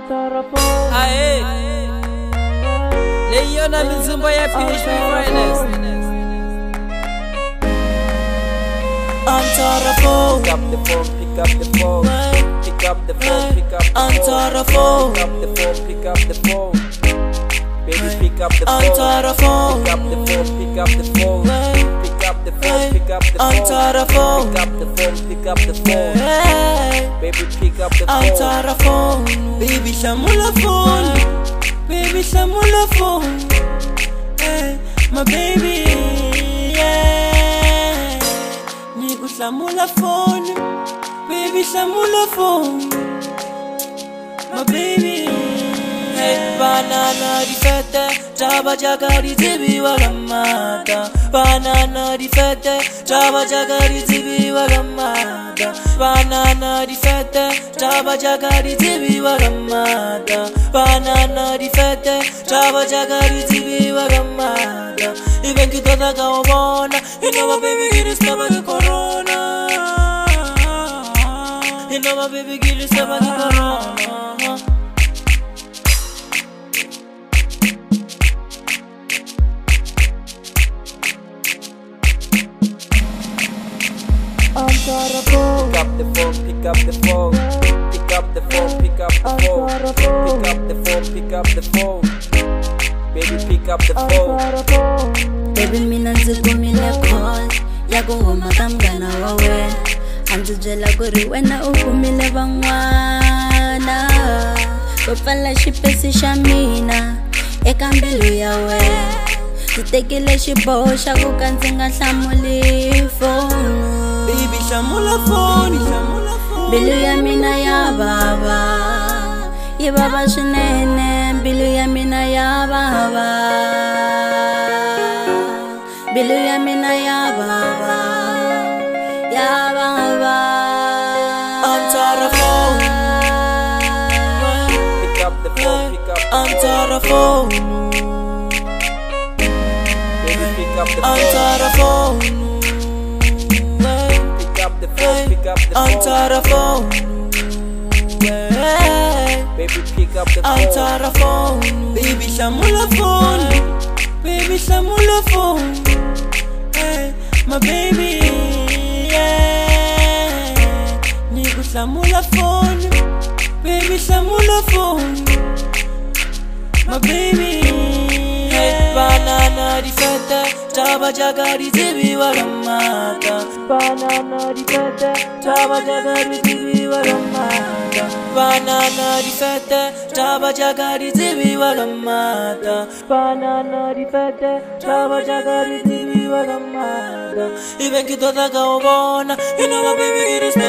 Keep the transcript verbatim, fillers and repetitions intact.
Aye, Leona Mizumba ya P H P Finest. Answer the phone. Pick up the phone, pick up the phone. Pick up the phone, pick up the phone. Answer the phone. Pick up the phone, pick up the phone. Baby, pick up the phone. Answer the phone. Pick up the phone, pick up the phone. Pick up the phone, pick up the phone. Answer the phone. Pick up the phone, pick up the phone. Baby, pick up the phone. Answer the phone. Baby, shamula phone. Baby, shamula phone. Hey, my baby. Yeah. Niku shamula phone. Baby, shamula phone. My baby. Hey, banana di fete, chaba jagari zibi wagamada. Banana di fete, chaba jagari zibi wagamada. Banana di fete, chaba jagari zibi wagamada. Banana di fete, chaba jagari zibi wagamada. Even kita tak kau bona, you know my baby get is never the corona. You know my baby get is never the corona. Pick up the phone, pick up the phone. Pick up the phone, pick up the phone. Pick up the phone, pick up the phone. Baby, pick up the phone. Baby, mina nzikumile call yakuhuma kamngana wa wena. Andzijela kuri wena ukumile van'wana. Ku pfala xipesi xa mina eka mbilu ya wena. Ndzi tekile xiboho xa ku ka ndzi nga hlamuli foni. Baby, shamula phone. Mbilu ya mina ya baba, yi baba swinene. Mbilu ya mina ya baba, mbilu ya mina ya baba, ya baba. Answer the phone. Pick up the phone, pick up the phone. Answer the phone. Baby, pick up the phone. Answer the phone. Pick up the phone, pick up the phone. Answer the phone. Baby, pick up the phone. Answer the phone. Baby, shamula phone. Baby, shamula phone. Hey, my baby. Yeah. Niku shamula phone. Baby, shamula phone. My baby. Hey, banana di fete, chaba jagari zibi wagamada. Banana di fete, chaba jagari zibi wagamada. Banana di fete, chaba jagari zibi wagamada. Banana di fete, chaba jagari zibi wagamada. Even kita tak kau bona, you know my baby it is